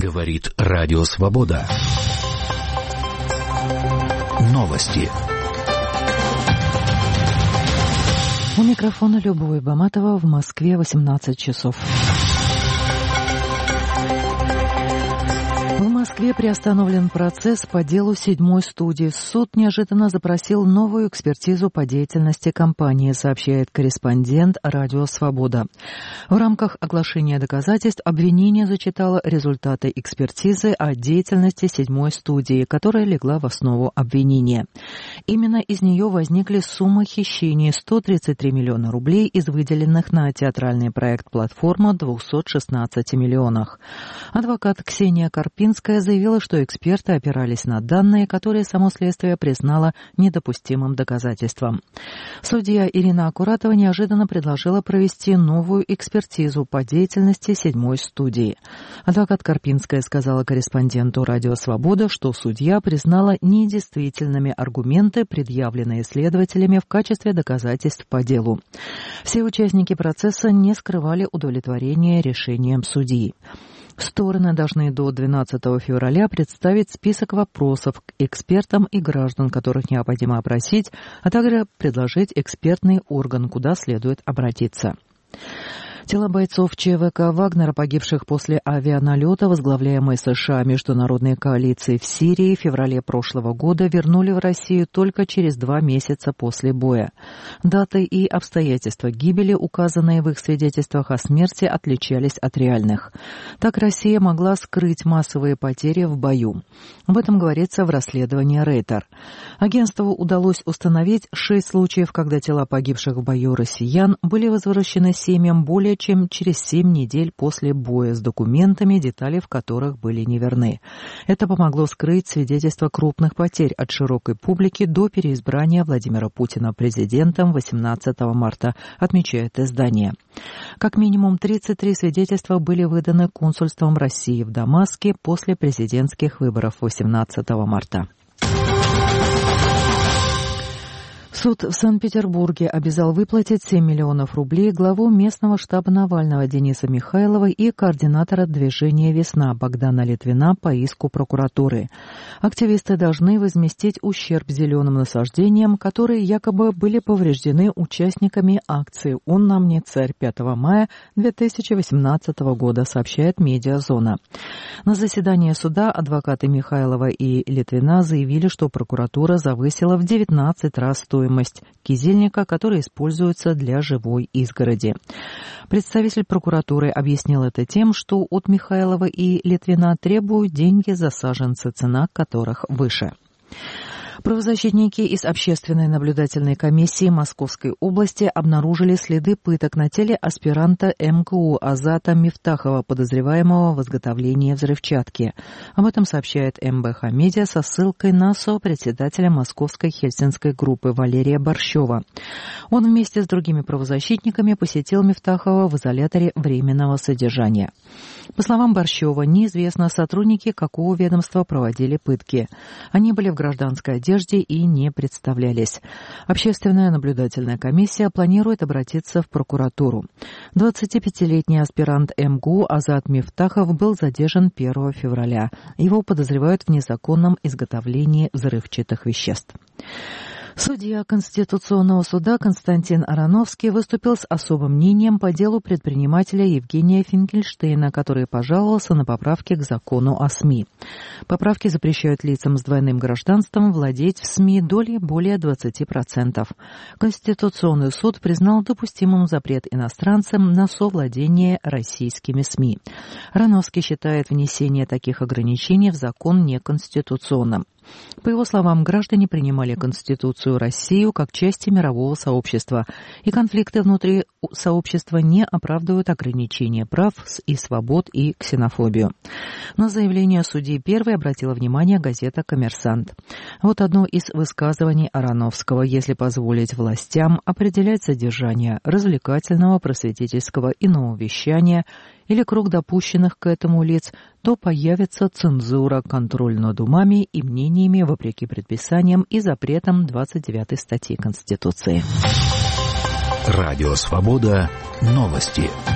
Говорит Радио Свобода. Новости. У микрофона Любовь Баматова, в Москве 18 часов. В Москве приостановлен процесс по делу 7-й студии. Суд неожиданно запросил новую экспертизу по деятельности компании, сообщает корреспондент Радио Свобода. В рамках оглашения доказательств обвинение зачитало результаты экспертизы о деятельности 7-й студии, которая легла в основу обвинения. Именно из нее возникли суммы хищений 133 миллиона рублей из выделенных на театральный проект «Платформа» 216 миллионах. Адвокат Ксения Карпинская заявила, что эксперты опирались на данные, которые само следствие признало недопустимым доказательством. Судья Ирина Акуратова неожиданно предложила провести новую экспертизу по деятельности 7-й студии. Адвокат Карпинская сказала корреспонденту Радио Свобода, что судья признала недействительными аргументы, предъявленные следователями в качестве доказательств по делу. Все участники процесса не скрывали удовлетворения решением судьи. Стороны должны до 12 февраля представить список вопросов к экспертам и граждан, которых необходимо опросить, а также предложить экспертный орган, куда следует обратиться. Тела бойцов ЧВК «Вагнера», погибших после авианалета, возглавляемой США международной коалиции в Сирии, в феврале прошлого года вернули в Россию только через 2 месяца после боя. Даты и обстоятельства гибели, указанные в их свидетельствах о смерти, отличались от реальных. Так Россия могла скрыть массовые потери в бою. Об этом говорится в расследовании Рейтер. Агентству удалось установить 6 случаев, когда тела погибших в бою россиян были возвращены семьям более чем через 7 недель после боя с документами, детали в которых были неверны. Это помогло скрыть свидетельства крупных потерь от широкой публики до переизбрания Владимира Путина президентом 18 марта, отмечает издание. Как минимум 33 свидетельства были выданы консульством России в Дамаске после президентских выборов 18 марта. Суд в Санкт-Петербурге обязал выплатить 7 миллионов рублей главу местного штаба Навального Дениса Михайлова и координатора движения «Весна» Богдана Литвина по иску прокуратуры. Активисты должны возместить ущерб зеленым насаждениям, которые якобы были повреждены участниками акции «Он нам не царь» 5 мая 2018 года, сообщает «Медиазона». На заседании суда адвокаты Михайлова и Литвина заявили, что прокуратура завысила в 19 раз стоимость кизильника, который используется для живой изгороди. Представитель прокуратуры объяснил это тем, что от Михайлова и Литвина требуют деньги за саженцы, цена которых выше. Правозащитники из Общественной наблюдательной комиссии Московской области обнаружили следы пыток на теле аспиранта МГУ Азата Мифтахова, подозреваемого в изготовлении взрывчатки. Об этом сообщает МБХ Медиа со ссылкой на сопредседателя Московской хельсинской группы Валерия Борщева. Он вместе с другими правозащитниками посетил Мифтахова в изоляторе временного содержания. По словам Борщева, неизвестно, сотрудники какого ведомства проводили пытки. Они были в гражданской одежде и не представлялись. Общественная наблюдательная комиссия планирует обратиться в прокуратуру. 25-летний аспирант МГУ Азат Мифтахов был задержан 1 февраля. Его подозревают в незаконном изготовлении взрывчатых веществ. Судья Конституционного суда Константин Ароновский выступил с особым мнением по делу предпринимателя Евгения Финкельштейна, который пожаловался на поправки к закону о СМИ. Поправки запрещают лицам с двойным гражданством владеть в СМИ долей более 20%. Конституционный суд признал допустимым запрет иностранцам на совладение российскими СМИ. Ароновский считает внесение таких ограничений в закон неконституционным. По его словам, граждане принимали Конституцию России как части мирового сообщества, и конфликты внутри сообщества не оправдывают ограничения прав и свобод и ксенофобию. На заявление судьи первой обратила внимание газета «Коммерсант». Вот одно из высказываний Ароновского: если позволить властям определять содержание развлекательного, просветительского, иного вещания или круг допущенных к этому лиц, то появится цензура, контроль над умами и мнениями вопреки предписаниям и запретам 29 статьи Конституции. Радио Свобода. Новости.